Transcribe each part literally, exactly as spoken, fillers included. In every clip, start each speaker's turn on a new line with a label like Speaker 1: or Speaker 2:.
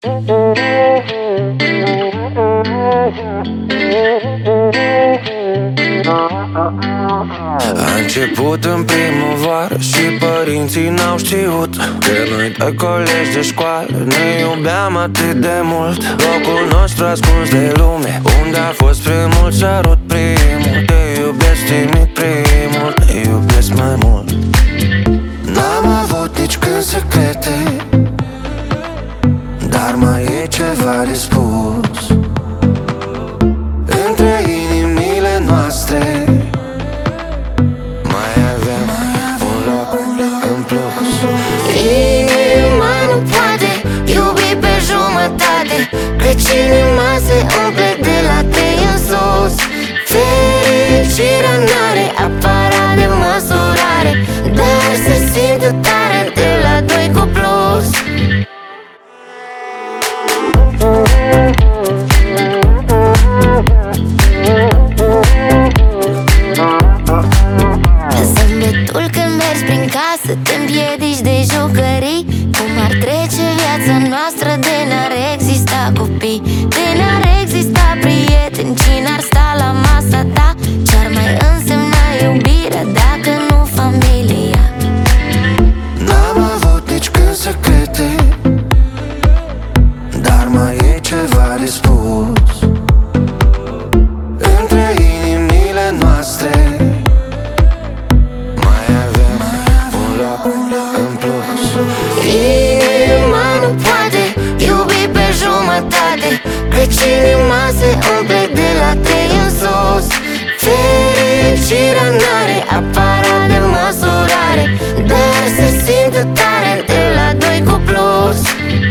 Speaker 1: A început în primăvară și părinții n-au știut că noi doi colegi de școală ne iubeam atât de mult. Locul nostru ascuns de lume, unde a fost primul sărut primul. Te iubesc timid primul, te iubesc mai mult. N-am avut nici când secrete, dar mai e ceva de spus. Între inimile noastre mai avem un loc în plus.
Speaker 2: Inima nu poate iubi pe jumătate, căci inima se umple de la trei în sus. Fericirea n-are aparat de măsurare, dar se simte tare de la doi cu plus. Zâmbetul când mergi prin casă, te împiedici de jucării. Cum ar trece viața noastră de n-ar exista copii, de n-ar exista prieteni, cine ar sta la masa ta? Ce-ar mai însemna iubirea dacă nu familia?
Speaker 1: N-am avut nici când secrete, dar mai e ceva de spus. Între inimile noastre mai avem un loc în plus.
Speaker 2: Inima nu poate iubi pe jumătate, căci inima se umple de la trei în sus. Fericirea n-are aparat de măsurare, dar se simte tare de la doi cu plus.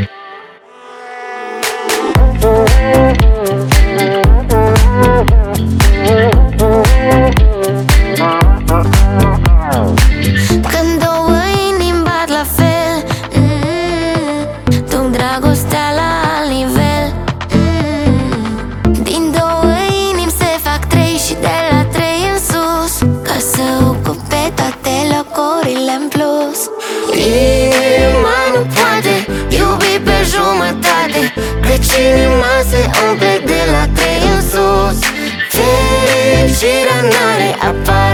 Speaker 2: Când două inimi bat la fel, mm, duc dragostea la alt nivel, mm. Din două inimi se fac trei și de la trei în sus, ca să ocupe toate locurile în plus. Inima nu poate iubi pe jumătate, căci inima se umple de la trei în sus. Fericirea n-are apar